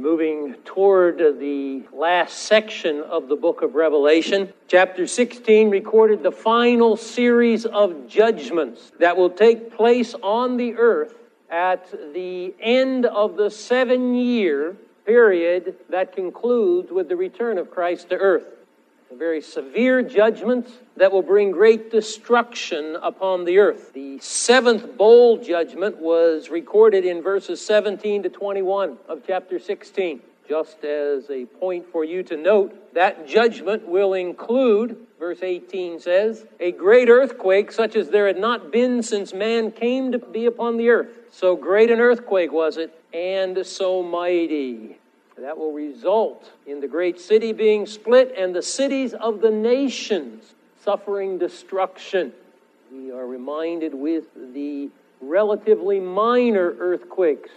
moving toward the last section of the book of Revelation. Chapter 16 recorded the final series of judgments that will take place on the earth at the end of the 7-year period that concludes with the return of Christ to earth. A very severe judgments that will bring great destruction upon the earth. The 7th bowl judgment was recorded in verses 17 to 21 of chapter 16. Just as a point for you to note, that judgment will include, verse 18 says, a great earthquake such as there had not been since man came to be upon the earth. So great an earthquake was it, and so mighty. That will result in the great city being split and the cities of the nations suffering destruction. We are reminded with the relatively minor earthquakes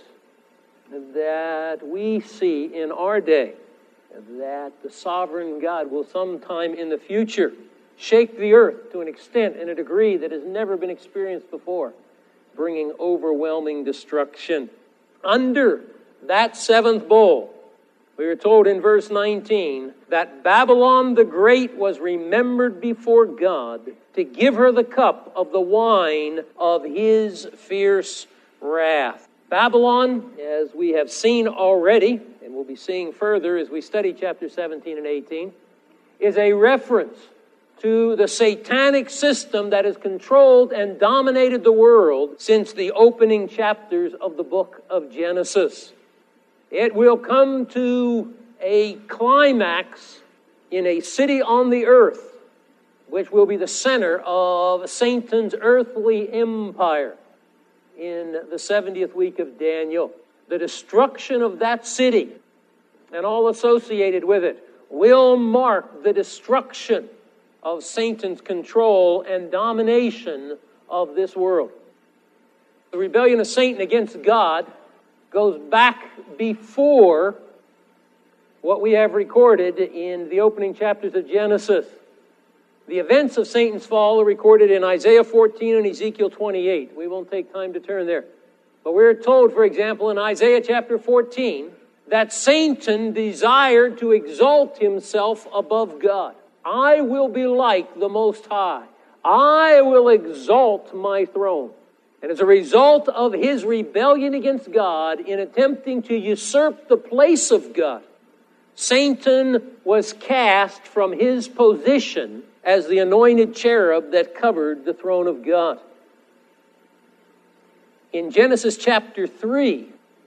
that we see in our day, that the sovereign God will sometime in the future shake the earth to an extent and a degree that has never been experienced before, bringing overwhelming destruction. Under that 7th bowl, we are told in verse 19 that Babylon the Great was remembered before God to give her the cup of the wine of his fierce wrath. Babylon, as we have seen already, and we'll be seeing further as we study chapter 17 and 18, is a reference to the satanic system that has controlled and dominated the world since the opening chapters of the book of Genesis. It will come to a climax in a city on the earth, which will be the center of Satan's earthly empire in the 70th week of Daniel. The destruction of that city and all associated with it will mark the destruction of Satan's control and domination of this world. The rebellion of Satan against God goes back before what we have recorded in the opening chapters of Genesis. The events of Satan's fall are recorded in Isaiah 14 and Ezekiel 28. We won't take time to turn there. But we're told, for example, in Isaiah chapter 14, that Satan desired to exalt himself above God. I will be like the Most High. I will exalt my throne. And as a result of his rebellion against God in attempting to usurp the place of God, Satan was cast from his position as the anointed cherub that covered the throne of God. In Genesis chapter 3,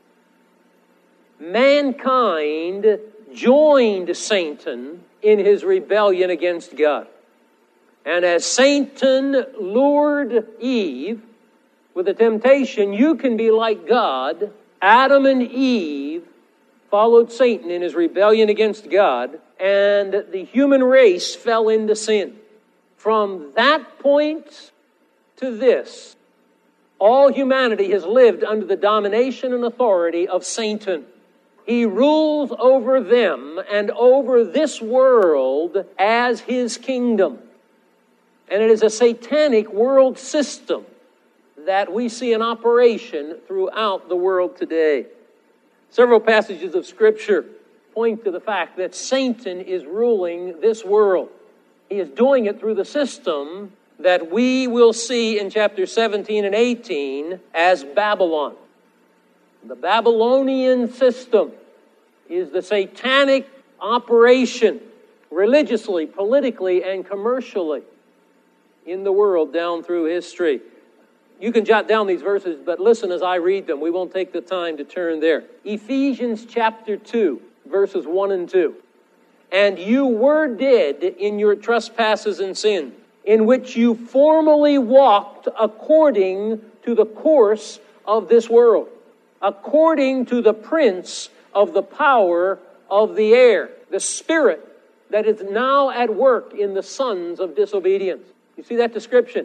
mankind joined Satan in his rebellion against God. And as Satan lured Eve with the temptation, you can be like God, Adam and Eve followed Satan in his rebellion against God, and the human race fell into sin. From that point to this, all humanity has lived under the domination and authority of Satan. He rules over them and over this world as his kingdom. And it is a satanic world system that we see in operation throughout the world today. Several passages of Scripture point to the fact that Satan is ruling this world. He is doing it through the system that we will see in chapter 17 and 18 as Babylon. The Babylonian system is the satanic operation, religiously, politically, and commercially in the world down through history. You can jot down these verses, but listen as I read them. We won't take the time to turn there. Ephesians chapter 2, verses 1 and 2. And you were dead in your trespasses and sins, in which you formerly walked according to the course of this world, according to the prince of the power of the air, the spirit that is now at work in the sons of disobedience. You see that description?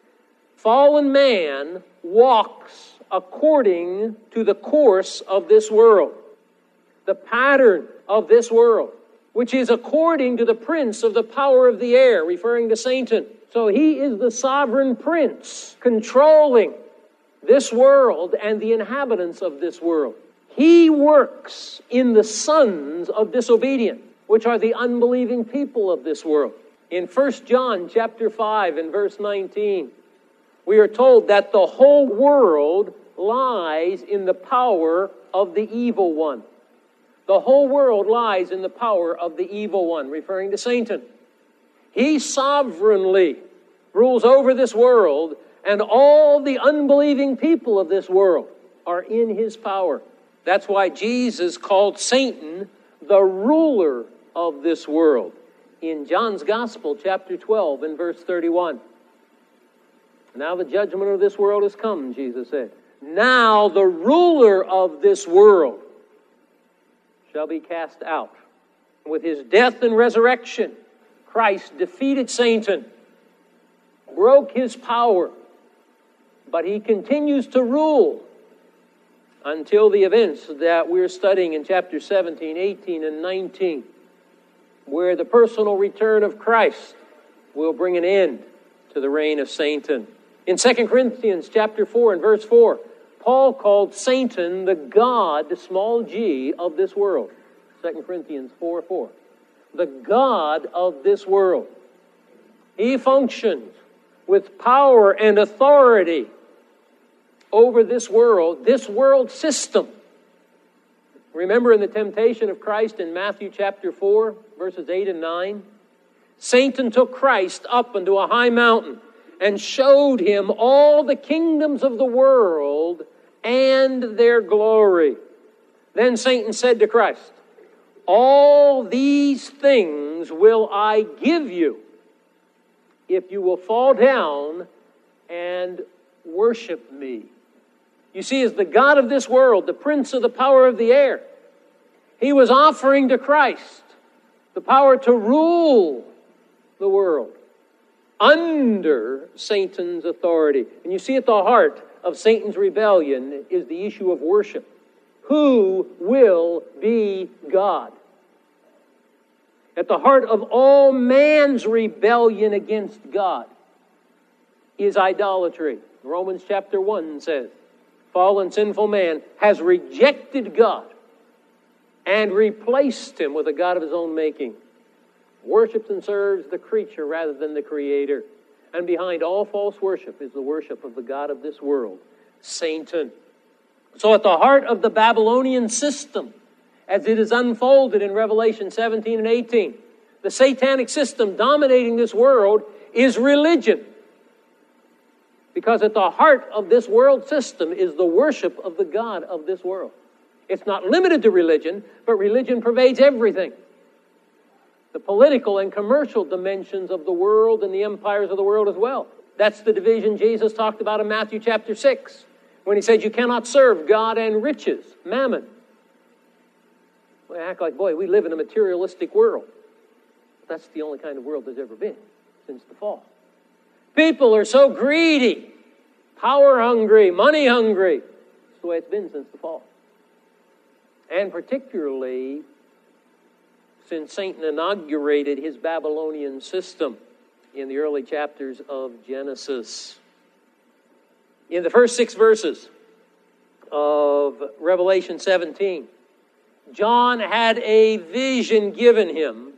Fallen man walks according to the course of this world, the pattern of this world, which is according to the prince of the power of the air, referring to Satan. So he is the sovereign prince controlling this world and the inhabitants of this world. he works in the sons of disobedience, which are the unbelieving people of this world. In 1 John chapter 5 and verse 19, we are told that the whole world lies in the power of the evil one. The whole world lies in the power of the evil one, referring to Satan. He sovereignly rules over this world, and all the unbelieving people of this world are in his power. That's why Jesus called Satan the ruler of this world in John's Gospel, chapter 12 and verse 31. Now the judgment of this world has come, Jesus said. Now the ruler of this world shall be cast out. With his death and resurrection, Christ defeated Satan, broke his power, but he continues to rule until the events that we're studying in chapter 17, 18, and 19, where the personal return of Christ will bring an end to the reign of Satan. In 2 Corinthians chapter 4 and verse 4, Paul called Satan the god, small g, of this world. 2 Corinthians 4:4. The god of this world. He functions with power and authority over this world system. Remember in the temptation of Christ in Matthew chapter 4, verses 8 and 9? Satan took Christ up into a high mountain and showed him all the kingdoms of the world and their glory. Then Satan said to Christ, all these things will I give you if you will fall down and worship me. You see, as the god of this world, the prince of the power of the air, he was offering to Christ the power to rule the world under Satan's authority. And you see, at the heart of Satan's rebellion is the issue of worship. Who will be God? At the heart of all man's rebellion against God is idolatry. Romans chapter 1 says, fallen sinful man has rejected God and replaced him with a god of his own making. Worships and serves the creature rather than the Creator. And behind all false worship is the worship of the god of this world, Satan. So at the heart of the Babylonian system, as it is unfolded in Revelation 17 and 18, the satanic system dominating this world is religion. Because at the heart of this world system is the worship of the god of this world. It's not limited to religion, but religion pervades everything. The political and commercial dimensions of the world and the empires of the world as well. That's the division Jesus talked about in Matthew chapter 6, when he said you cannot serve God and riches, mammon. We act like, boy, we live in a materialistic world. That's the only kind of world there's ever been since the fall. People are so greedy, power hungry, money hungry. It's the way it's been since the fall. And particularly since Satan inaugurated his Babylonian system in the early chapters of Genesis. In the first 6 verses of Revelation 17, John had a vision given him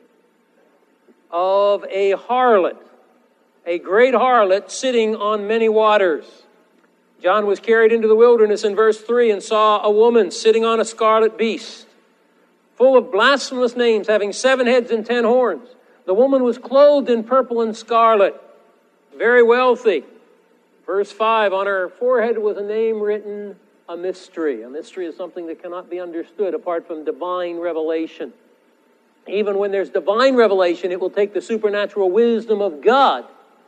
of a harlot, a great harlot sitting on many waters. John was carried into the wilderness in verse 3 and saw a woman sitting on a scarlet beast, full of blasphemous names, having 7 heads and 10 horns. The woman was clothed in purple and scarlet, very wealthy. Verse 5, on her forehead was a name written, a mystery. A mystery is something that cannot be understood apart from divine revelation. Even when there's divine revelation, it will take the supernatural wisdom of God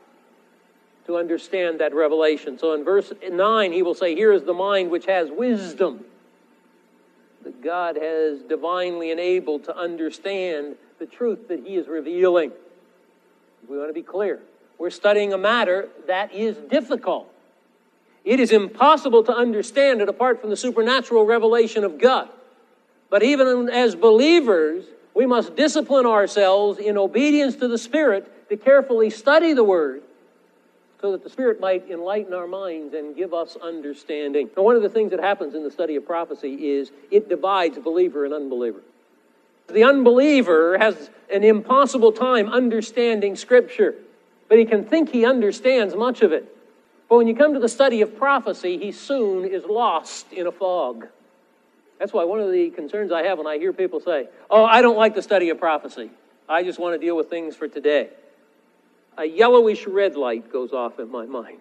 to understand that revelation. So in verse 9, he will say, here is the mind which has wisdom, that God has divinely enabled to understand the truth that he is revealing. We want to be clear. We're studying a matter that is difficult. It is impossible to understand it apart from the supernatural revelation of God. But even as believers, we must discipline ourselves in obedience to the Spirit to carefully study the Word so that the Spirit might enlighten our minds and give us understanding. Now, one of the things that happens in the study of prophecy is it divides believer and unbeliever. The unbeliever has an impossible time understanding Scripture, but he can think he understands much of it. But when you come to the study of prophecy, he soon is lost in a fog. That's why one of the concerns I have when I hear people say, "Oh, I don't like the study of prophecy. I just want to deal with things for today." A yellowish red light goes off in my mind.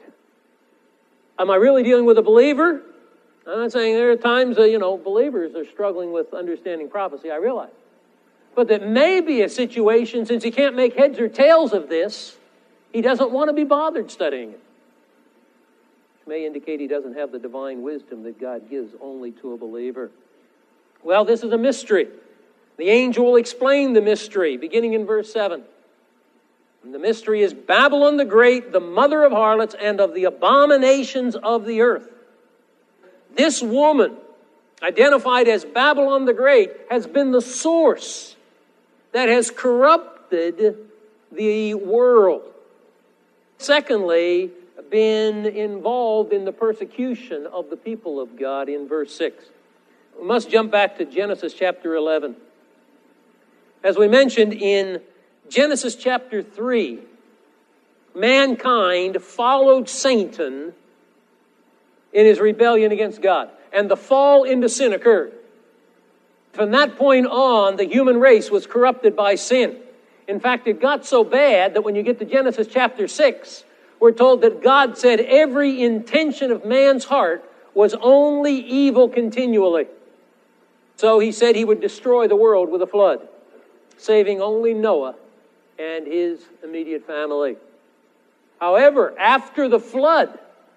Am I really dealing with a believer? I'm not saying there are times believers are struggling with understanding prophecy, I realize. But that may be a situation, since he can't make heads or tails of this, he doesn't want to be bothered studying it. Which may indicate he doesn't have the divine wisdom that God gives only to a believer. Well, this is a mystery. The angel will explain the mystery, beginning in verse 7. And the mystery is Babylon the Great, the mother of harlots and of the abominations of the earth. This woman, identified as Babylon the Great, has been the source that has corrupted the world. Secondly, been involved in the persecution of the people of God in verse 6. We must jump back to Genesis chapter 11. As we mentioned in Genesis chapter 3, mankind followed Satan in his rebellion against God, and the fall into sin occurred. From that point on, the human race was corrupted by sin. In fact, it got so bad that when you get to Genesis chapter 6, we're told that God said every intention of man's heart was only evil continually. So he said he would destroy the world with a flood, saving only Noah and his immediate family. However, after the flood,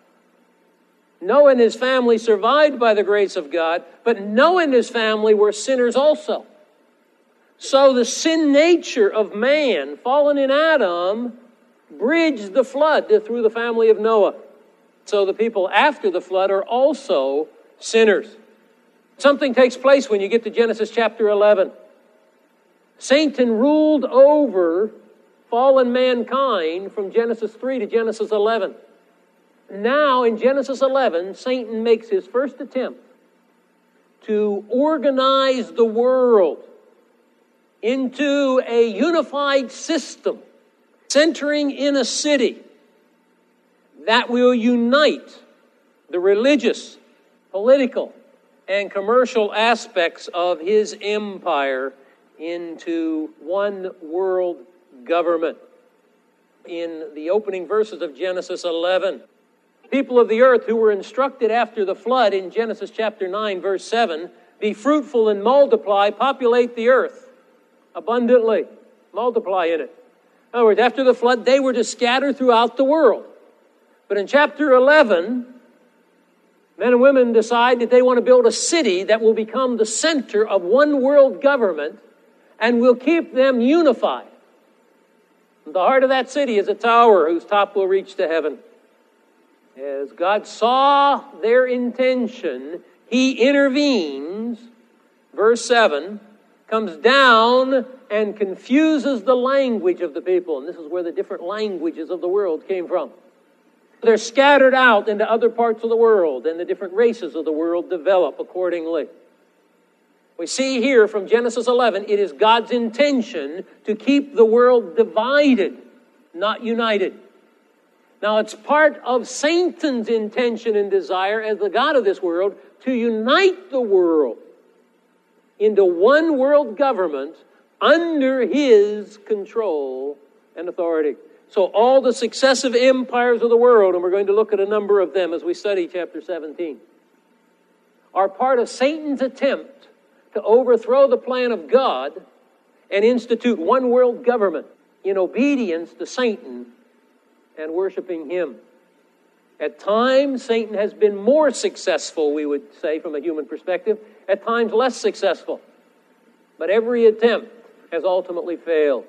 Noah and his family survived by the grace of God, but Noah and his family were sinners also. So the sin nature of man, fallen in Adam, bridged the flood through the family of Noah. So the people after the flood are also sinners. Something takes place when you get to Genesis chapter 11. Satan ruled over fallen mankind from Genesis 3 to Genesis 11. Now, in Genesis 11, Satan makes his first attempt to organize the world into a unified system, centering in a city that will unite the religious, political, and commercial aspects of his empire into one world government. In the opening verses of Genesis 11, people of the earth who were instructed after the flood in Genesis chapter 9, verse 7, be fruitful and multiply, populate the earth abundantly, multiply in it. In other words, after the flood, they were to scatter throughout the world. But in chapter 11, men and women decide that they want to build a city that will become the center of one world government and will keep them unified. The heart of that city is a tower whose top will reach to heaven. As God saw their intention, he intervenes, verse 7, comes down and confuses the language of the people. And this is where the different languages of the world came from. They're scattered out into other parts of the world, and the different races of the world develop accordingly. We see here from Genesis 11, it is God's intention to keep the world divided, not united. Now, it's part of Satan's intention and desire as the God of this world to unite the world into one world government under his control and authority. So all the successive empires of the world, and we're going to look at a number of them as we study chapter 17, are part of Satan's attempt to overthrow the plan of God and institute one world government in obedience to Satan and worshiping him. At times, Satan has been more successful, we would say, from a human perspective. At times, less successful. But every attempt has ultimately failed.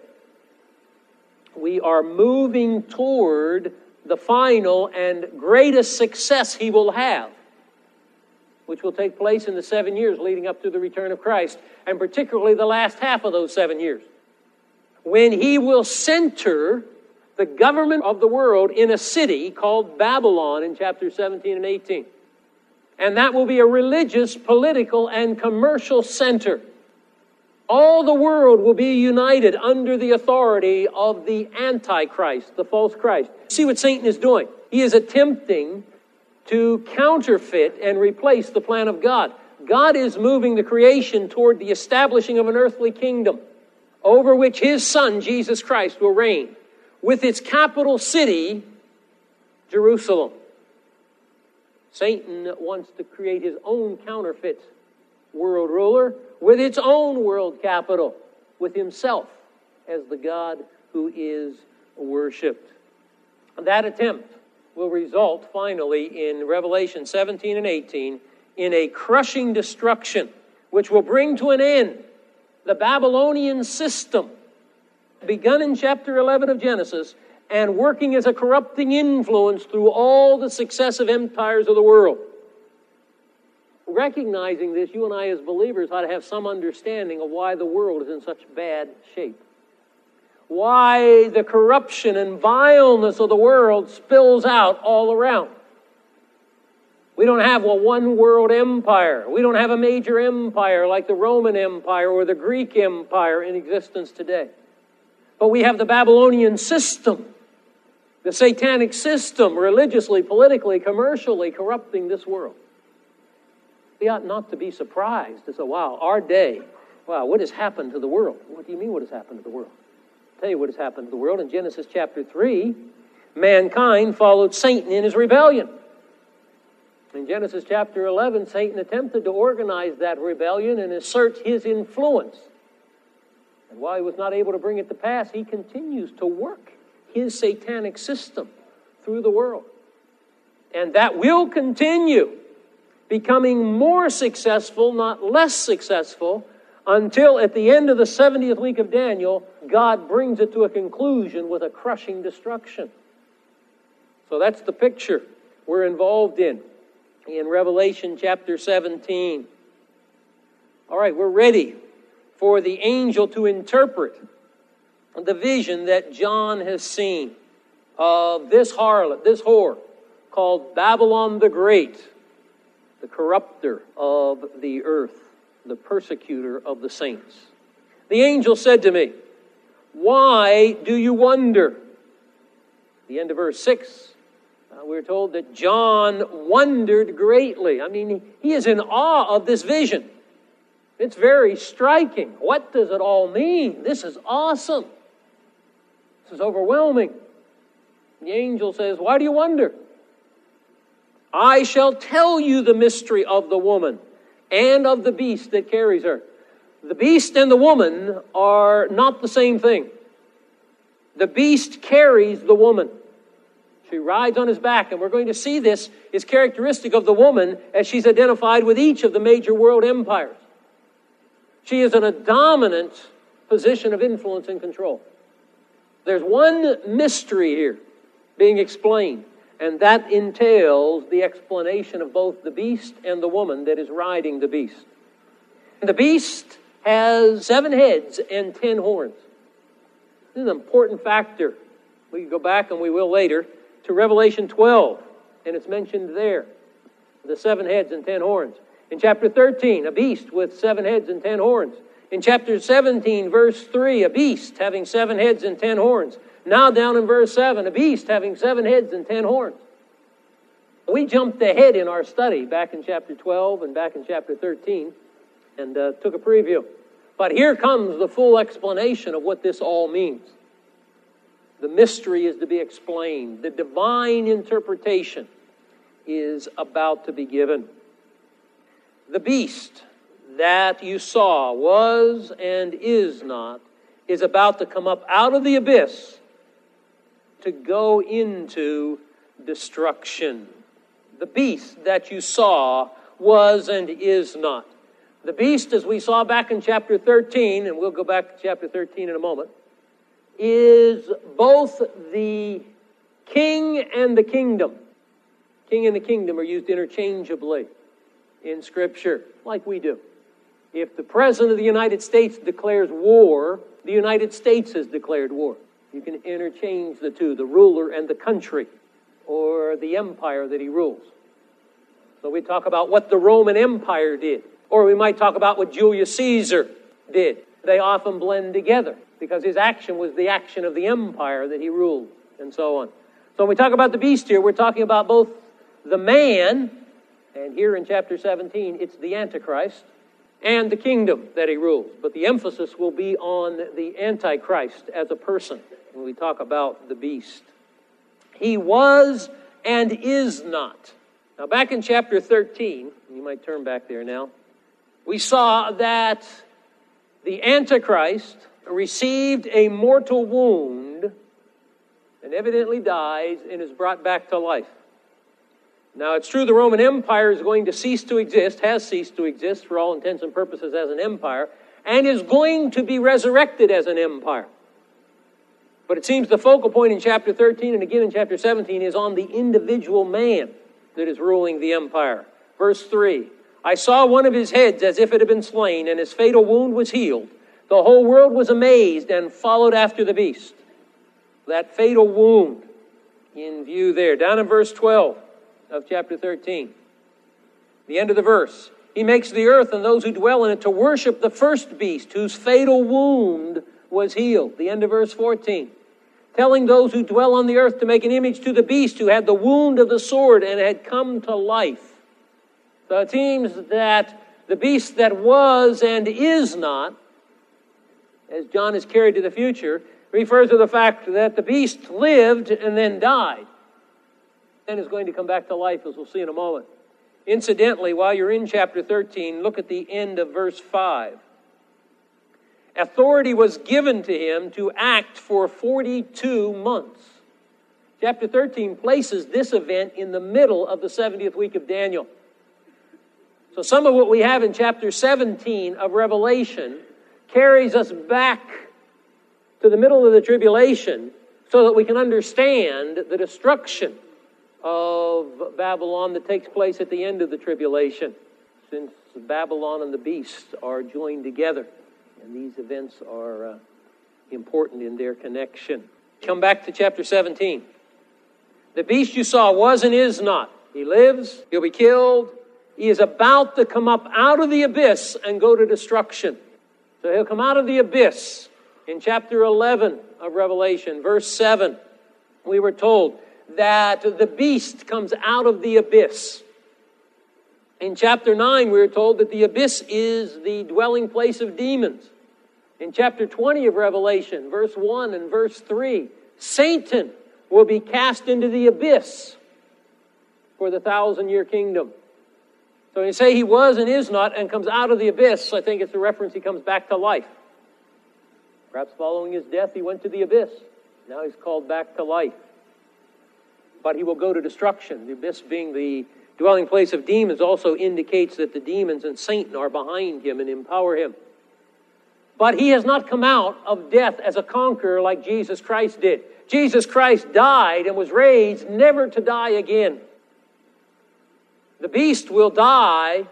We are moving toward the final and greatest success he will have, which will take place in the 7 years leading up to the return of Christ, and particularly the last half of those 7 years, when he will center the government of the world in a city called Babylon in chapter 17 and 18. And that will be a religious, political, and commercial center. All the world will be united under the authority of the Antichrist, the false Christ. See what Satan is doing? He is attempting to counterfeit and replace the plan of God. God is moving the creation toward the establishing of an earthly kingdom over which His Son, Jesus Christ, will reign, with its capital city, Jerusalem. Satan wants to create his own counterfeit world ruler with its own world capital, with himself as the God who is worshipped. That attempt will result finally in Revelation 17 and 18 in a crushing destruction which will bring to an end the Babylonian system begun in chapter 11 of Genesis and working as a corrupting influence through all the successive empires of the world. Recognizing this, you and I as believers ought to have some understanding of why the world is in such bad shape. Why the corruption and vileness of the world spills out all around. We don't have a one world empire. We don't have a major empire like the Roman Empire or the Greek Empire in existence today. But we have the Babylonian system, the satanic system, religiously, politically, commercially corrupting this world. We ought not to be surprised to say, wow, our day, wow, what has happened to the world? What do you mean what has happened to the world? I'll tell you what has happened to the world. In Genesis chapter 3, mankind followed Satan in his rebellion. In Genesis chapter 11, Satan attempted to organize that rebellion and assert his influence. And while he was not able to bring it to pass, he continues to work his satanic system through the world. And that will continue, becoming more successful, not less successful, until at the end of the 70th week of Daniel, God brings it to a conclusion with a crushing destruction. So that's the picture we're involved in Revelation chapter 17. All right, we're ready for the angel to interpret the vision that John has seen of this harlot, this whore, called Babylon the Great, the corrupter of the earth, the persecutor of the saints. The angel said to me, "Why do you wonder?" The end of verse 6, we're told that John wondered greatly. I mean, he is in awe of this vision. It's very striking. What does it all mean? This is awesome. This is overwhelming. The angel says, "Why do you wonder? I shall tell you the mystery of the woman and of the beast that carries her." The beast and the woman are not the same thing. The beast carries the woman. She rides on his back, and we're going to see this is characteristic of the woman as she's identified with each of the major world empires. She is in a dominant position of influence and control. There's one mystery here being explained, and that entails the explanation of both the beast and the woman that is riding the beast. The beast has 7 heads and 10 horns. This is an important factor. We can go back, and we will later, to Revelation 12, and it's mentioned there, the 7 heads and 10 horns. In chapter 13, a beast with 7 heads and 10 horns. In chapter 17, verse 3, a beast having 7 heads and 10 horns. Now down in verse 7, a beast having 7 heads and 10 horns. We jumped ahead in our study back in chapter 12 and back in chapter 13 and took a preview. But here comes the full explanation of what this all means. The mystery is to be explained. The divine interpretation is about to be given. The beast that you saw was and is not, is about to come up out of the abyss to go into destruction. The beast that you saw was and is not. The beast, as we saw back in chapter 13, and we'll go back to chapter 13 in a moment, is both the king and the kingdom. King and the kingdom are used interchangeably in Scripture, like we do. If the President of the United States declares war, the United States has declared war. You can interchange the two, the ruler and the country, or the empire that he rules. So we talk about what the Roman Empire did, or we might talk about what Julius Caesar did. They often blend together because his action was the action of the empire that he ruled, and so on. So when we talk about the beast here, we're talking about both the man, and here in chapter 17, it's the Antichrist, and the kingdom that he rules. But the emphasis will be on the Antichrist as a person when we talk about the beast. He was and is not. Now back in chapter 13, you might turn back there now, we saw that the Antichrist received a mortal wound and evidently dies and is brought back to life. Now, it's true the Roman Empire is going to cease to exist, has ceased to exist for all intents and purposes as an empire, and is going to be resurrected as an empire. But it seems the focal point in chapter 13 and again in chapter 17 is on the individual man that is ruling the empire. Verse 3, I saw one of his heads as if it had been slain, and his fatal wound was healed. The whole world was amazed and followed after the beast. That fatal wound in view there. Down in verse 12 of chapter 13. The end of the verse. He makes the earth and those who dwell in it to worship the first beast whose fatal wound was healed. The end of verse 14. Telling those who dwell on the earth to make an image to the beast who had the wound of the sword and had come to life. So it seems that the beast that was and is not, as John is carried to the future, refers to the fact that the beast lived and then died, and is going to come back to life, as we'll see in a moment. Incidentally, while you're in chapter 13, look at the end of verse 5. Authority was given to him to act for 42 months. Chapter 13 places this event in the middle of the 70th week of Daniel. So some of what we have in chapter 17 of Revelation carries us back to the middle of the tribulation so that we can understand the destruction of Babylon that takes place at the end of the tribulation, since Babylon and the beast are joined together, and these events are important in their connection. Come back to chapter 17. The beast you saw was and is not. He lives, he'll be killed. He is about to come up out of the abyss and go to destruction. So he'll come out of the abyss. In chapter 11 of Revelation, verse 7, we were told that the beast comes out of the abyss. In chapter 9, we were told that the abyss is the dwelling place of demons. In chapter 20 of Revelation, verse 1 and verse 3, Satan will be cast into the abyss for the 1,000-year kingdom. So when you say he was and is not and comes out of the abyss, I think it's a reference he comes back to life. Perhaps following his death, he went to the abyss. Now he's called back to life. But he will go to destruction. The abyss, being the dwelling place of demons, also indicates that the demons and Satan are behind him and empower him. But he has not come out of death as a conqueror like Jesus Christ did. Jesus Christ died and was raised never to die again. The beast will die,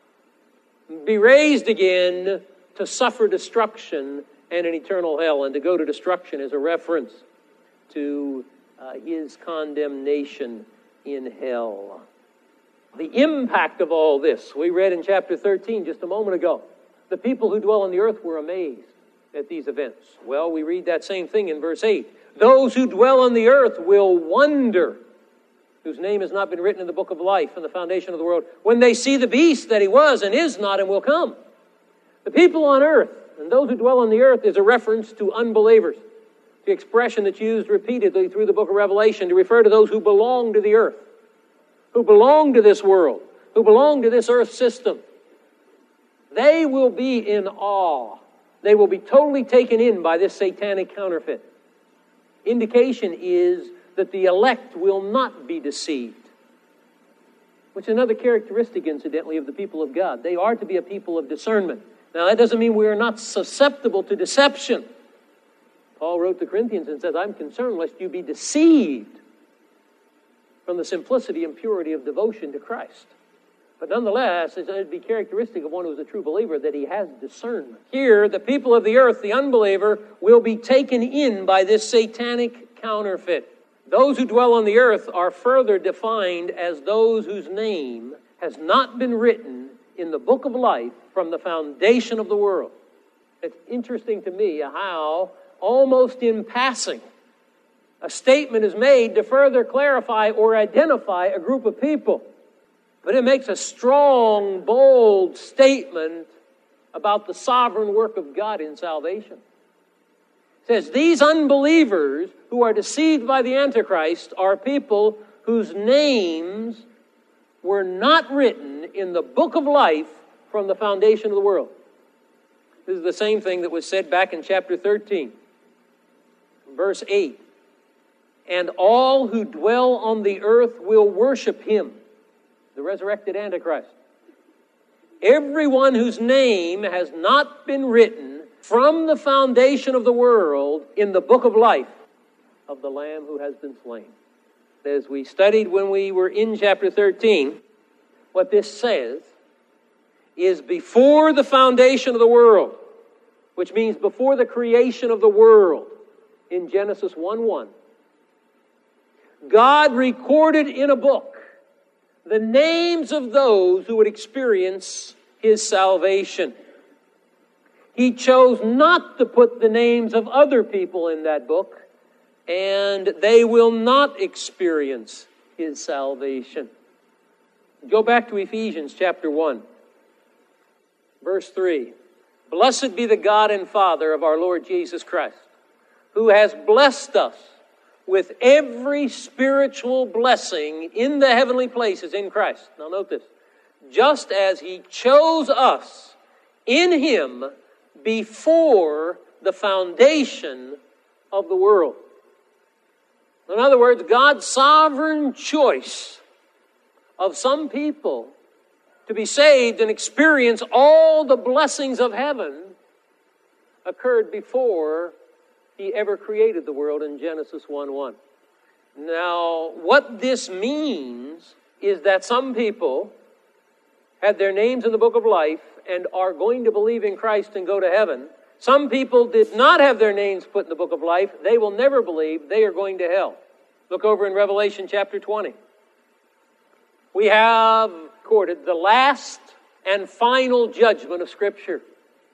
be raised again to suffer destruction and an eternal hell. And to go to destruction is a reference to his condemnation in hell. The impact of all this, we read in chapter 13 just a moment ago. The people who dwell on the earth were amazed at these events. Well, we read that same thing in verse 8. Those who dwell on the earth will wonder, whose name has not been written in the book of life from the foundation of the world, when they see the beast that he was and is not and will come. The people on earth and those who dwell on the earth is a reference to unbelievers. The expression that's used repeatedly through the book of Revelation to refer to those who belong to the earth, who belong to this world, who belong to this earth system. They will be in awe. They will be totally taken in by this satanic counterfeit. Indication is that the elect will not be deceived, which is another characteristic, incidentally, of the people of God. They are to be a people of discernment. Now, that doesn't mean we are not susceptible to deception. Paul wrote to Corinthians and says, I'm concerned lest you be deceived from the simplicity and purity of devotion to Christ. But nonetheless, it would be characteristic of one who is a true believer that he has discernment. Here, the people of the earth, the unbeliever, will be taken in by this satanic counterfeit. Those who dwell on the earth are further defined as those whose name has not been written in the book of life from the foundation of the world. It's interesting to me how, almost in passing, a statement is made to further clarify or identify a group of people. But it makes a strong, bold statement about the sovereign work of God in salvation. It says, these unbelievers who are deceived by the Antichrist are people whose names were not written in the book of life from the foundation of the world. This is the same thing that was said back in chapter 13, verse 8. And all who dwell on the earth will worship him, the resurrected Antichrist. Everyone whose name has not been written from the foundation of the world in the book of life of the Lamb who has been slain. As we studied when we were in chapter 13, what this says is before the foundation of the world, which means before the creation of the world in Genesis 1:1, God recorded in a book the names of those who would experience his salvation. He chose not to put the names of other people in that book, and they will not experience his salvation. Go back to Ephesians chapter 1, verse 3. Blessed be the God and Father of our Lord Jesus Christ, who has blessed us with every spiritual blessing in the heavenly places in Christ. Now note this. Just as he chose us in him before the foundation of the world. In other words, God's sovereign choice of some people to be saved and experience all the blessings of heaven occurred before he ever created the world in Genesis 1:1. Now, what this means is that some people had their names in the book of life and are going to believe in Christ and go to heaven. Some people did not have their names put in the book of life. They will never believe. They are going to hell. Look over in Revelation chapter 20. We have recorded the last and final judgment of Scripture,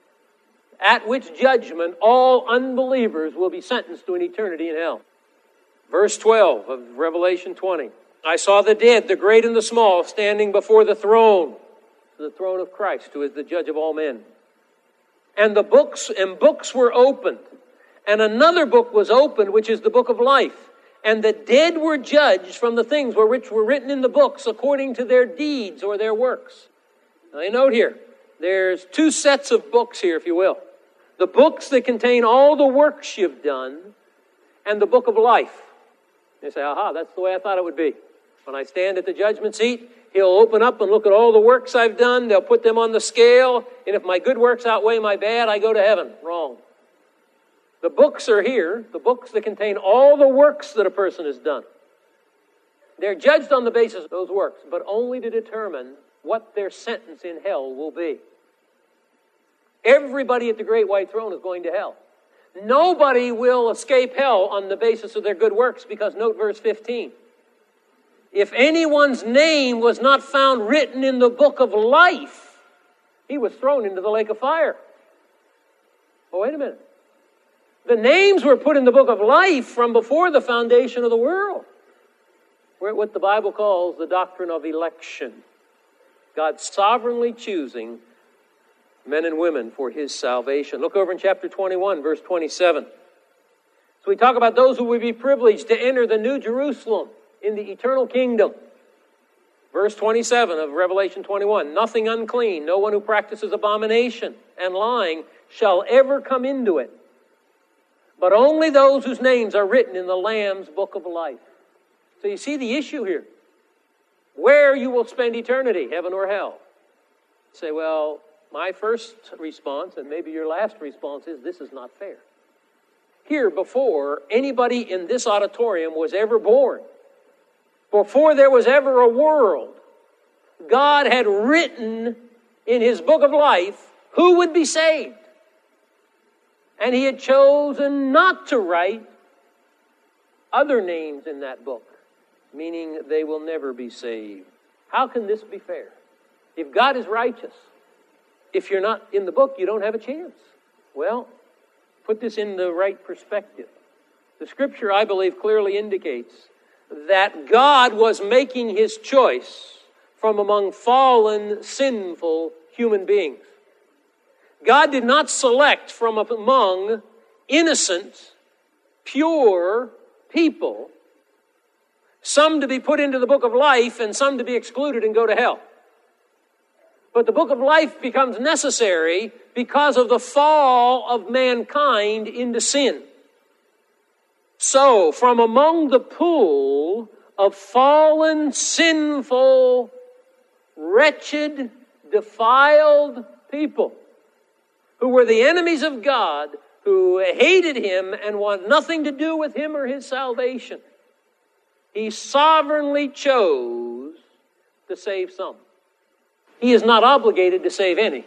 at which judgment all unbelievers will be sentenced to an eternity in hell. Verse 12 of Revelation 20. I saw the dead, the great and the small, standing before the throne of Christ, who is the judge of all men. And books were opened. And another book was opened, which is the book of life. And the dead were judged from the things which were written in the books according to their deeds or their works. Now you note here, there's two sets of books here, if you will. The books that contain all the works you've done, and the book of life. You say, aha, that's the way I thought it would be. When I stand at the judgment seat, he'll open up and look at all the works I've done. They'll put them on the scale. And if my good works outweigh my bad, I go to heaven. Wrong. The books are here, the books that contain all the works that a person has done. They're judged on the basis of those works, but only to determine what their sentence in hell will be. Everybody at the great white throne is going to hell. Nobody will escape hell on the basis of their good works, because note verse 15. If anyone's name was not found written in the book of life, he was thrown into the lake of fire. Oh, wait a minute. The names were put in the book of life from before the foundation of the world. We're at what the Bible calls the doctrine of election. God sovereignly choosing men and women for his salvation. Look over in chapter 21, verse 27. So we talk about those who will be privileged to enter the New Jerusalem in the eternal kingdom. Verse 27 of Revelation 21. Nothing unclean, no one who practices abomination and lying shall ever come into it, but only those whose names are written in the Lamb's book of life. So you see the issue here. Where you will spend eternity, heaven or hell. You say, well, my first response, and maybe your last response, is this is not fair. Here, before anybody in this auditorium was ever born, before there was ever a world, God had written in his book of life who would be saved. And he had chosen not to write other names in that book, meaning they will never be saved. How can this be fair? If God is righteous, if you're not in the book, you don't have a chance. Well, put this in the right perspective. The Scripture, I believe, clearly indicates that God was making his choice from among fallen, sinful human beings. God did not select from among innocent, pure people, some to be put into the book of life and some to be excluded and go to hell. But the book of life becomes necessary because of the fall of mankind into sin. So, from among the pool of fallen, sinful, wretched, defiled people who were the enemies of God, who hated him and want nothing to do with him or his salvation, he sovereignly chose to save some. He is not obligated to save any.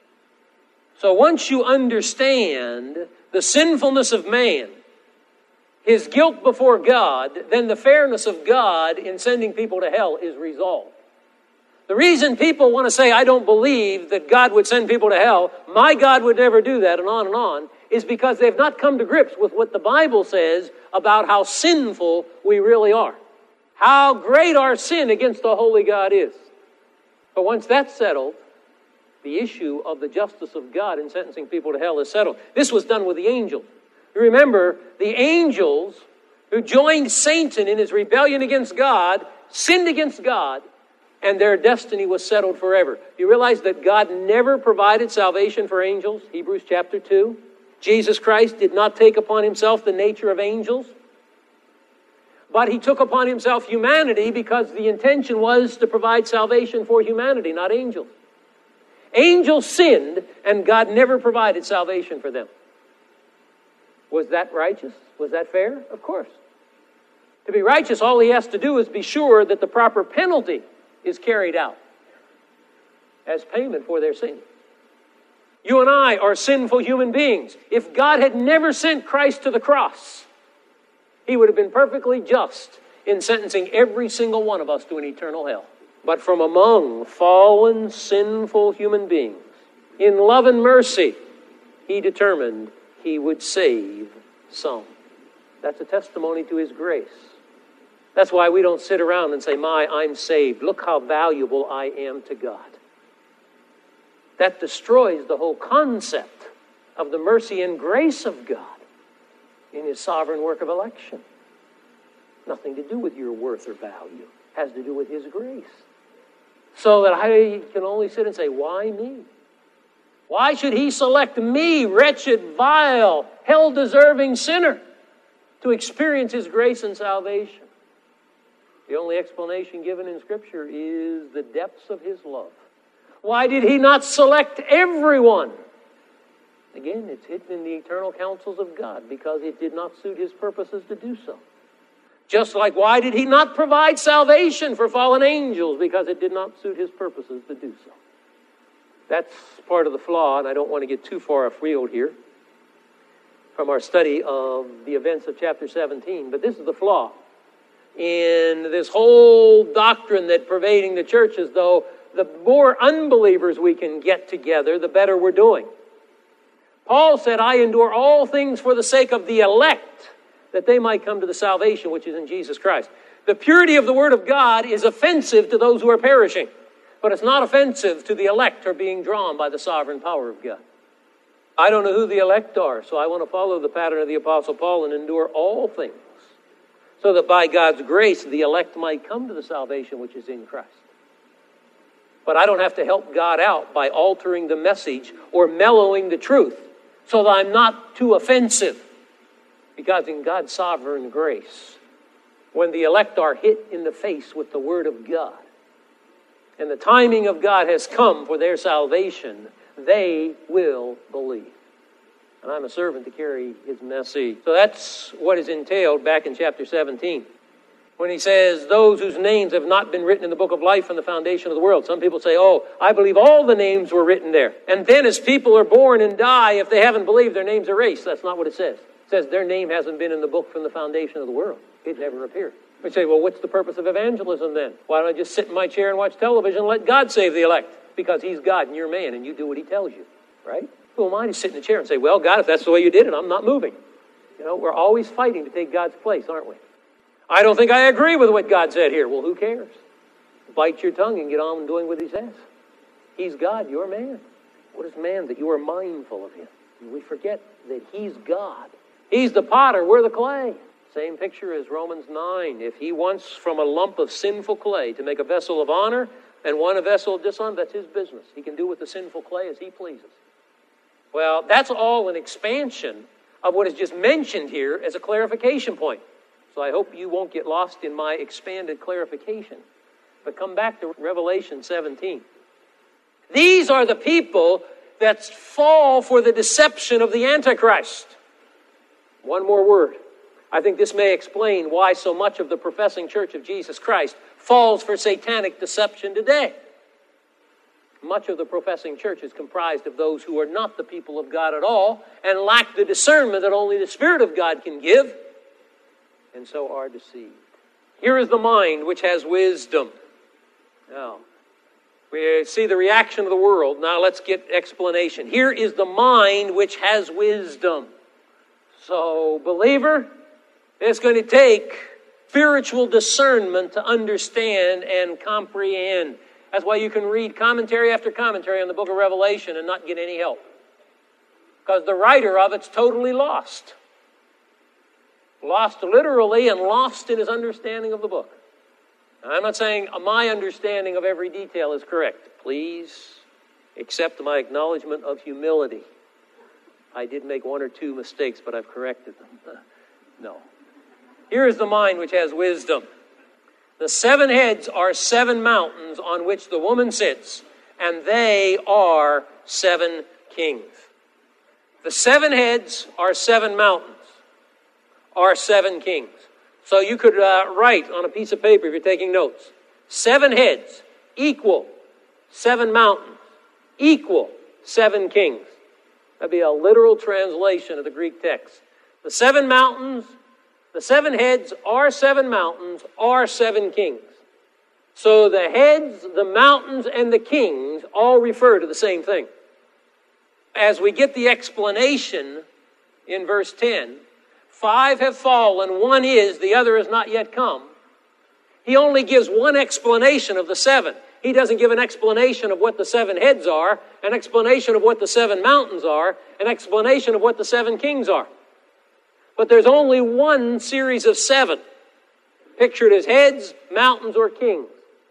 So once you understand the sinfulness of man, his guilt before God, then the fairness of God in sending people to hell is resolved. The reason people want to say, I don't believe that God would send people to hell, my God would never do that, and on, is because they've not come to grips with what the Bible says about how sinful we really are. How great our sin against the holy God is. But once that's settled, the issue of the justice of God in sentencing people to hell is settled. This was done with the angels. You remember, the angels who joined Satan in his rebellion against God, sinned against God, and their destiny was settled forever. You realize that God never provided salvation for angels? Hebrews chapter 2. Jesus Christ did not take upon himself the nature of angels, but he took upon himself humanity because the intention was to provide salvation for humanity, not angels. Angels sinned, and God never provided salvation for them. Was that righteous? Was that fair? Of course. To be righteous, all he has to do is be sure that the proper penalty is carried out as payment for their sin. You and I are sinful human beings. If God had never sent Christ to the cross, he would have been perfectly just in sentencing every single one of us to an eternal hell. But from among fallen, sinful human beings, in love and mercy, he determined he would save some. That's a testimony to his grace. That's why we don't sit around and say, I'm saved. Look how valuable I am to God. That destroys the whole concept of the mercy and grace of God in his sovereign work of election. Nothing to do with your worth or value. It has to do with his grace. So that I can only sit and say, why me? Why should he select me, wretched, vile, hell-deserving sinner, to experience his grace and salvation? The only explanation given in Scripture is the depths of his love. Why did he not select everyone? Again, it's hidden in the eternal counsels of God because it did not suit his purposes to do so. Just like why did he not provide salvation for fallen angels? Because it did not suit his purposes to do so. That's part of the flaw, and I don't want to get too far afield here from our study of the events of chapter 17. But this is the flaw in this whole doctrine that pervading the church, as though the more unbelievers we can get together, the better we're doing. Paul said, I endure all things for the sake of the elect, that they might come to the salvation which is in Jesus Christ. The purity of the Word of God is offensive to those who are perishing, but it's not offensive to the elect who are being drawn by the sovereign power of God. I don't know who the elect are, so I want to follow the pattern of the Apostle Paul and endure all things, so that by God's grace the elect might come to the salvation which is in Christ. But I don't have to help God out by altering the message or mellowing the truth so that I'm not too offensive. Because in God's sovereign grace, when the elect are hit in the face with the Word of God, and the timing of God has come for their salvation, they will believe. And I'm a servant to carry his message. So that's what is entailed back in chapter 17. when he says, those whose names have not been written in the book of life from the foundation of the world. Some people say, oh, I believe all the names were written there. And then as people are born and die, if they haven't believed, their names are erased. That's not what it says. It says their name hasn't been in the book from the foundation of the world. It never appeared. We say, well, what's the purpose of evangelism then? Why don't I just sit in my chair and watch television and let God save the elect? Because he's God and you're man and you do what he tells you, right? Who am I to sit in a chair and say, well, God, if that's the way you did it, I'm not moving. You know, we're always fighting to take God's place, aren't we? I don't think I agree with what God said here. Well, who cares? Bite your tongue and get on doing what he says. He's God, you're man. What is man that you are mindful of him? And we forget that he's God. He's the potter, we're the clay. Same picture as Romans 9. If he wants from a lump of sinful clay to make a vessel of honor and one a vessel of dishonor, that's his business. He can do with the sinful clay as he pleases. Well, that's all an expansion of what is just mentioned here as a clarification point. So I hope you won't get lost in my expanded clarification. But come back to Revelation 17. These are the people that fall for the deception of the Antichrist. One more word. I think this may explain why so much of the professing church of Jesus Christ falls for satanic deception today. Much of the professing church is comprised of those who are not the people of God at all and lack the discernment that only the Spirit of God can give, and so are deceived. Here is the mind which has wisdom. Now, we see the reaction of the world. Now let's get explanation. Here is the mind which has wisdom. So, believer, it's going to take spiritual discernment to understand and comprehend. That's why you can read commentary after commentary on the book of Revelation and not get any help. Because the writer of it's totally lost. Lost literally and lost in his understanding of the book. Now, I'm not saying my understanding of every detail is correct. Please accept my acknowledgement of humility. I did make one or two mistakes, but I've corrected them. No. Here is the mind which has wisdom. The 7 heads are 7 mountains on which the woman sits, and they are 7 kings. The 7 heads are 7 mountains, are 7 kings. So you could write on a piece of paper if you're taking notes. 7 heads equal 7 mountains equal 7 kings. That'd be a literal translation of the Greek text. The 7 mountains, the 7 heads are 7 mountains, are 7 kings. So the heads, the mountains, and the kings all refer to the same thing. As we get the explanation in verse 10, 5 have fallen, 1 is, the other has not yet come. He only gives one explanation of the 7. He doesn't give an explanation of what the 7 heads are, an explanation of what the 7 mountains are, an explanation of what the 7 kings are. But there's only one series of 7, pictured as heads, mountains, or kings.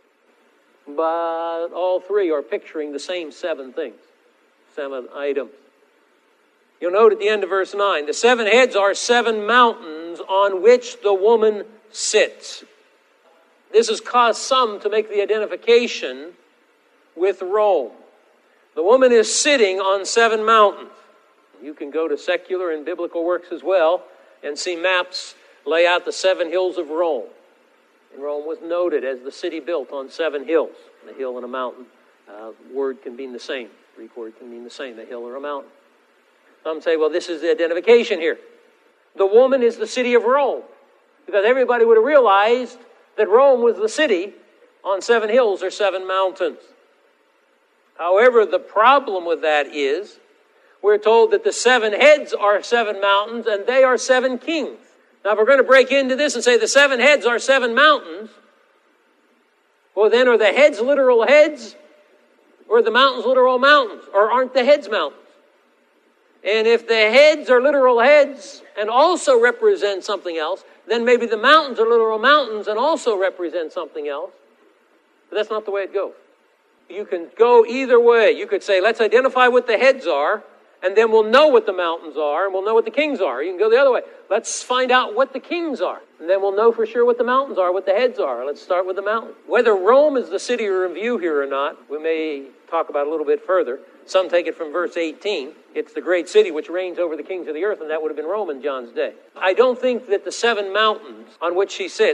But all 3 are picturing the same 7 things, 7 items. You'll note at the end of verse 9, the 7 heads are 7 mountains on which the woman sits. This has caused some to make the identification with Rome. The woman is sitting on 7 mountains. You can go to secular and biblical works as well and see maps lay out the 7 hills of Rome. And Rome was noted as the city built on 7 hills. A hill and a mountain. Word can mean the same. Greek word can mean the same, a hill or a mountain. Some say, well, this is the identification here. The woman is the city of Rome. Because everybody would have realized that Rome was the city on 7 hills or 7 mountains. However, the problem with that is, we're told that the 7 heads are 7 mountains and they are 7 kings. Now, if we're going to break into this and say the 7 heads are 7 mountains, well, then are the heads literal heads or are the mountains literal mountains? Or aren't the heads mountains? And if the heads are literal heads and also represent something else, then maybe the mountains are literal mountains and also represent something else. But that's not the way it goes. You can go either way. You could say, let's identify what the heads are, and then we'll know what the mountains are, and we'll know what the kings are. You can go the other way. Let's find out what the kings are, and then we'll know for sure what the mountains are, what the heads are. Let's start with the mountains. Whether Rome is the city in view here or not, we may talk about a little bit further. Some take it from verse 18. It's the great city which reigns over the kings of the earth, and that would have been Rome in John's day. I don't think that the 7 mountains on which she sits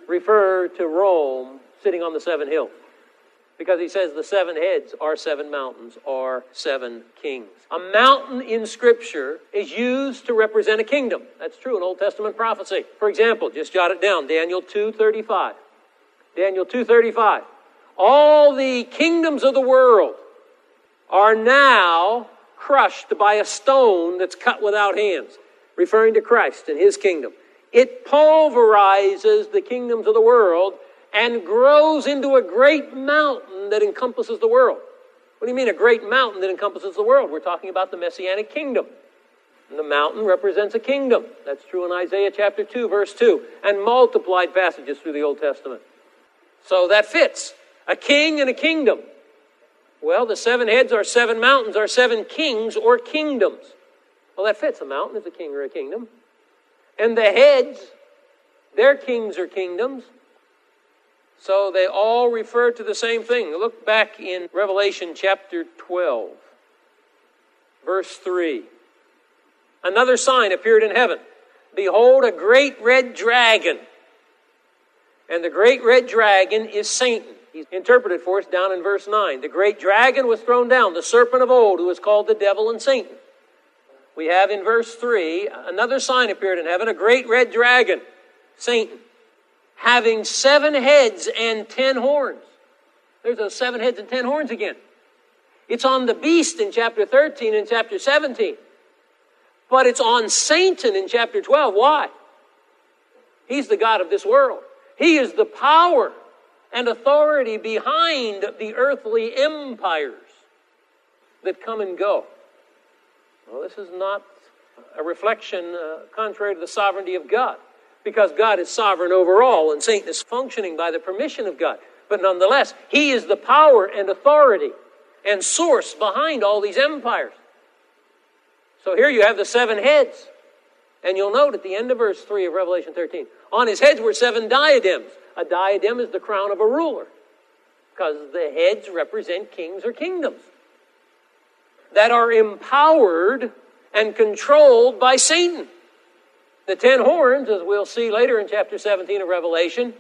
refer to Rome sitting on the seven hills. Because he says the seven heads are seven mountains, or seven kings. A mountain in Scripture is used to represent a kingdom. That's true in Old Testament prophecy. For example, just jot it down, Daniel 2:35. Daniel 2:35. All the kingdoms of the world are now crushed by a stone that's cut without hands, referring to Christ and his kingdom. It pulverizes the kingdoms of the world and grows into a great mountain that encompasses the world. What do you mean a great mountain that encompasses the world? We're talking about the Messianic kingdom. And the mountain represents a kingdom. That's true in Isaiah chapter 2, verse 2, and multiplied passages through the Old Testament. So that fits. A king and a kingdom. Well, the seven heads are seven mountains, are seven kings or kingdoms. Well, that fits. A mountain is a king or a kingdom. And the heads, they're kings or kingdoms. So they all refer to the same thing. Look back in Revelation chapter 12, verse 3. Another sign appeared in heaven. Behold, a great red dragon. And the great red dragon is Satan. He's interpreted for us down in verse 9. The great dragon was thrown down, the serpent of old, who is called the devil and Satan. We have in verse 3, another sign appeared in heaven, a great red dragon, Satan, having 7 heads and 10 horns. There's those 7 heads and 10 horns again. It's on the beast in chapter 13 and chapter 17. But it's on Satan in chapter 12. Why? He's the god of this world. He is the power and authority behind the earthly empires that come and go. Well, this is not a reflection contrary to the sovereignty of God, because God is sovereign over all, and Satan is functioning by the permission of God. But nonetheless, he is the power and authority and source behind all these empires. So here you have the 7 heads. And you'll note at the end of verse 3 of Revelation 13, on his heads were 7 diadems. A diadem is the crown of a ruler, because the heads represent kings or kingdoms that are empowered and controlled by Satan. The 10 horns, as we'll see later in chapter 17 of Revelation,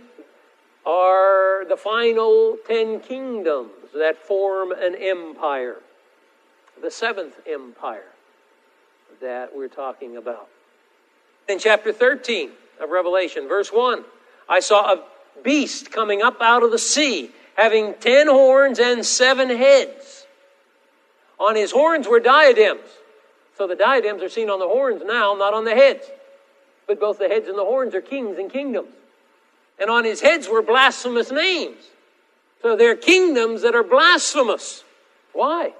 are the final 10 kingdoms that form an empire. The 7th empire that we're talking about. In chapter 13 of Revelation, verse 1, I saw a beast coming up out of the sea, having 10 horns and 7 heads. On his horns were diadems. So the diadems are seen on the horns now, not on the heads. But both the heads and the horns are kings and kingdoms. And on his heads were blasphemous names. So they're kingdoms that are blasphemous. Why?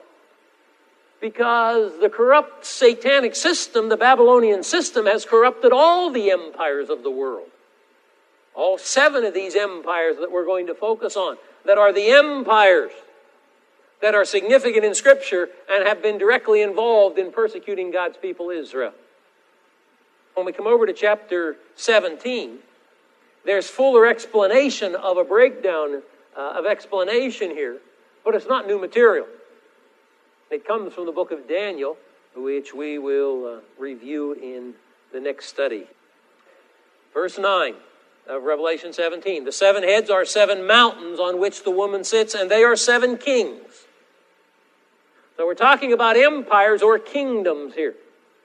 Because the corrupt satanic system, the Babylonian system, has corrupted all the empires of the world. All 7 of these empires that we're going to focus on, that are the empires that are significant in Scripture and have been directly involved in persecuting God's people Israel. When we come over to chapter 17, there's fuller explanation of a breakdown of explanation here, but it's not new material. It comes from the book of Daniel, which we will review in the next study. Verse 9 of Revelation 17. The 7 heads are 7 mountains on which the woman sits, and they are 7 kings. So we're talking about empires or kingdoms here.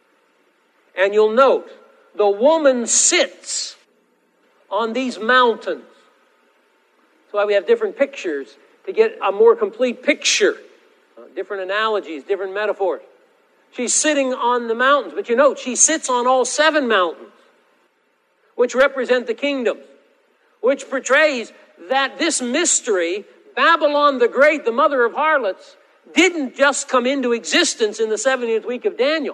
And you'll note, the woman sits on these mountains. That's why we have different pictures, to get a more complete picture. Different analogies, different metaphors. She's sitting on the mountains, but you note, she sits on all 7 mountains, which represent the kingdoms, which portrays that this mystery, Babylon the Great, the mother of harlots, didn't just come into existence in the 70th week of Daniel.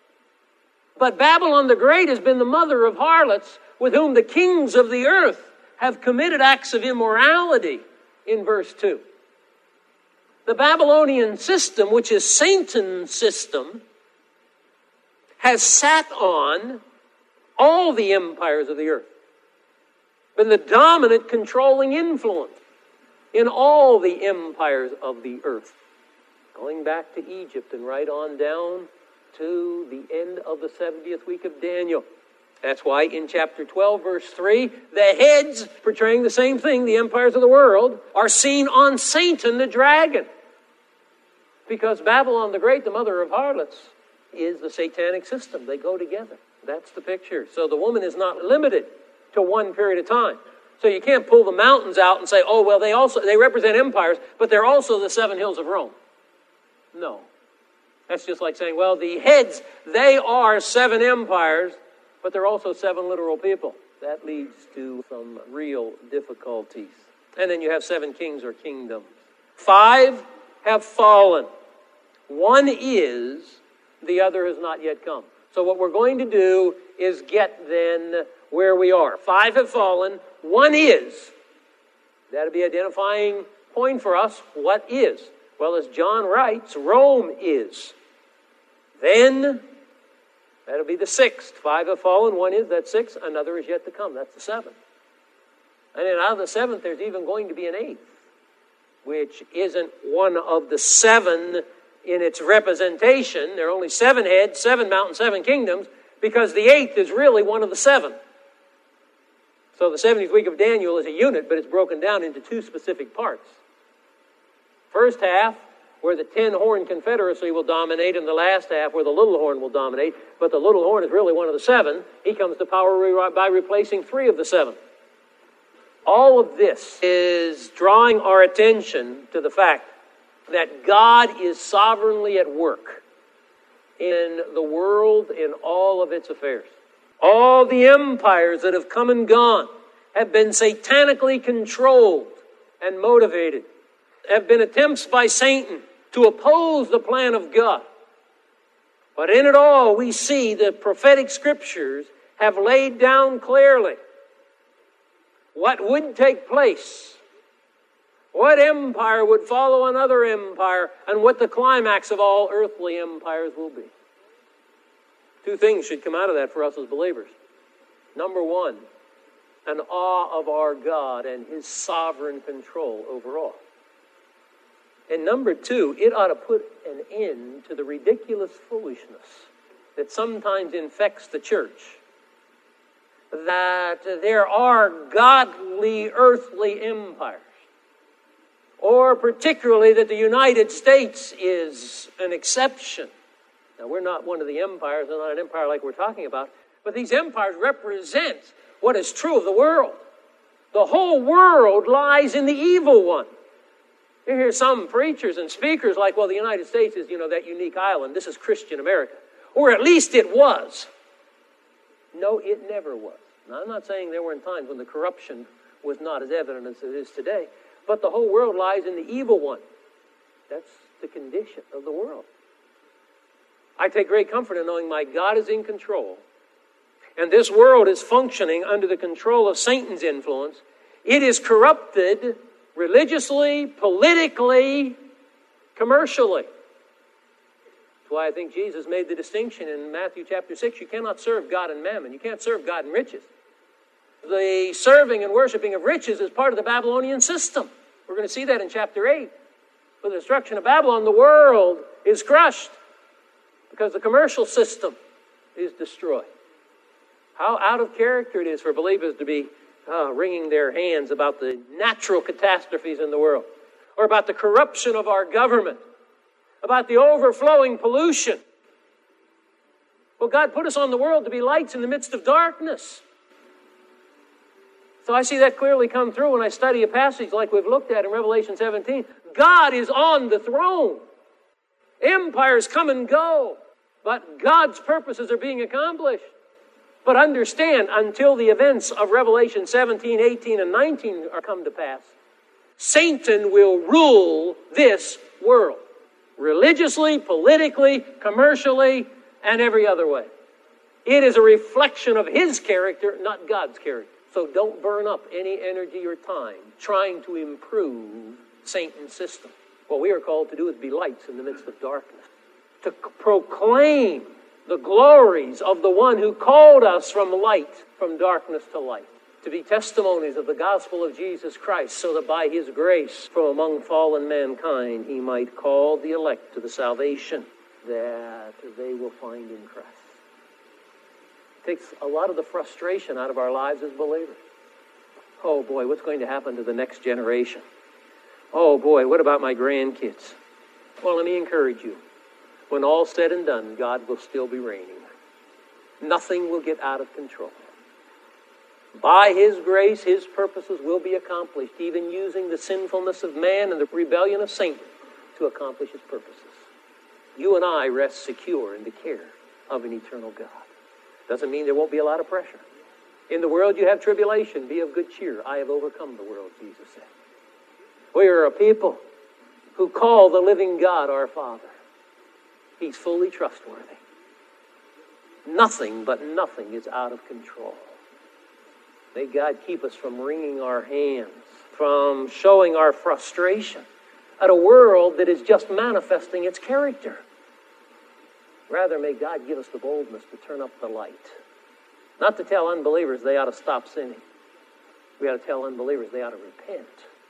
But Babylon the Great has been the mother of harlots with whom the kings of the earth have committed acts of immorality in verse 2. The Babylonian system, which is Satan's system, has sat on all the empires of the earth, been the dominant controlling influence in all the empires of the earth, going back to Egypt and right on down to the end of the 70th week of Daniel. That's why in chapter 12, verse 3, the heads, portraying the same thing, the empires of the world, are seen on Satan the dragon. Because Babylon the Great, the mother of harlots, is the satanic system. They go together. That's the picture. So the woman is not limited to one period of time. So you can't pull the mountains out and say, oh, well, they represent empires, but they're also the 7 hills of Rome. No. That's just like saying, well, the heads, they are 7 empires, but they're also 7 literal people. That leads to some real difficulties. And then you have 7 kings or kingdoms. 5 have fallen. 1 is, the other has not yet come. So what we're going to do is get then where we are. 5 have fallen. 1 is. That'll be identifying point for us. What is? Well, as John writes, Rome is. Then, that'll be the 6th. 5 have fallen. 1 is. That's 6. Another is yet to come. That's the 7th. And then out of the 7th, there's even going to be an 8th, which isn't one of the 7 in its representation. There are only 7 heads, 7 mountains, 7 kingdoms, because the 8th is really one of the 7. So the 70th week of Daniel is a unit, but it's broken down into 2 specific parts. First half, where the 10-horn confederacy will dominate, and the last half, where the little horn will dominate. But the little horn is really one of the 7. He comes to power by replacing 3 of the 7. All of this is drawing our attention to the fact that God is sovereignly at work in the world, in all of its affairs. All the empires that have come and gone have been satanically controlled and motivated, have been attempts by Satan to oppose the plan of God. But in it all, we see the prophetic scriptures have laid down clearly what would take place, what empire would follow another empire, and what the climax of all earthly empires will be. 2 things should come out of that for us as believers. Number 1, an awe of our God and His sovereign control over all. And number 2, it ought to put an end to the ridiculous foolishness that sometimes infects the church, that there are godly earthly empires, or particularly that the United States is an exception. Now, we're not one of the empires, and not an empire like we're talking about, but these empires represent what is true of the world. The whole world lies in the evil one. You hear some preachers and speakers like, well, the United States is, that unique island. This is Christian America. Or at least it was. No, it never was. Now, I'm not saying there weren't times when the corruption was not as evident as it is today, but the whole world lies in the evil one. That's the condition of the world. I take great comfort in knowing my God is in control, and this world is functioning under the control of Satan's influence. It is corrupted religiously, politically, commercially. That's why I think Jesus made the distinction in Matthew chapter 6. You cannot serve God and mammon. You can't serve God and riches. The serving and worshiping of riches is part of the Babylonian system. We're going to see that in chapter 8. With the destruction of Babylon, the world is crushed because the commercial system is destroyed. How out of character it is for believers to be wringing their hands about the natural catastrophes in the world, or about the corruption of our government, about the overflowing pollution. Well, God put us on the world to be lights in the midst of darkness. So I see that clearly come through when I study a passage like we've looked at in Revelation 17. God is on the throne. Empires come and go, but God's purposes are being accomplished. But understand, until the events of Revelation 17, 18, and 19 are come to pass, Satan will rule this world. Religiously, politically, commercially, and every other way. It is a reflection of his character, not God's character. So don't burn up any energy or time trying to improve Satan's system. What we are called to do is be lights in the midst of darkness. To proclaim the glories of the one who called us from light, from darkness to light. To be testimonies of the gospel of Jesus Christ, so that by his grace from among fallen mankind he might call the elect to the salvation that they will find in Christ. Takes a lot of the frustration out of our lives as believers. Oh boy, what's going to happen to the next generation? Oh boy, what about my grandkids? Well, let me encourage you. When all's said and done, God will still be reigning. Nothing will get out of control. By His grace, His purposes will be accomplished, even using the sinfulness of man and the rebellion of Satan to accomplish His purposes. You and I rest secure in the care of an eternal God. Doesn't mean there won't be a lot of pressure. In the world you have tribulation. Be of good cheer. I have overcome the world, Jesus said. We are a people who call the living God our Father. He's fully trustworthy. Nothing but nothing is out of control. May God keep us from wringing our hands, from showing our frustration at a world that is just manifesting its character. Rather, may God give us the boldness to turn up the light. Not to tell unbelievers they ought to stop sinning. We ought to tell unbelievers they ought to repent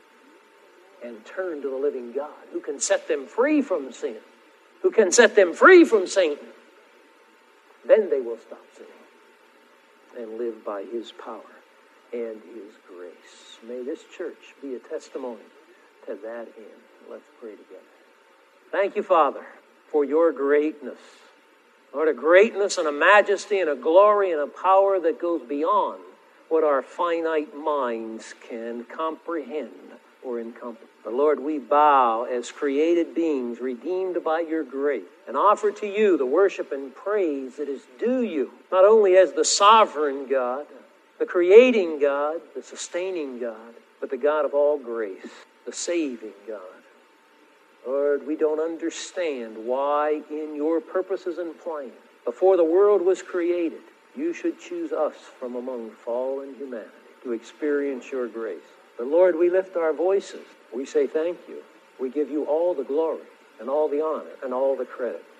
and turn to the living God who can set them free from sin, who can set them free from Satan. Then they will stop sinning and live by His power and His grace. May this church be a testimony to that end. Let's pray together. Thank you, Father, for your greatness. Lord, a greatness and a majesty and a glory and a power that goes beyond what our finite minds can comprehend or encompass. But Lord, we bow as created beings redeemed by your grace and offer to you the worship and praise that is due you, not only as the sovereign God, the creating God, the sustaining God, but the God of all grace, the saving God. Lord, we don't understand why in your purposes and plan, before the world was created, you should choose us from among fallen humanity to experience your grace. But Lord, we lift our voices. We say thank you. We give you all the glory and all the honor and all the credit.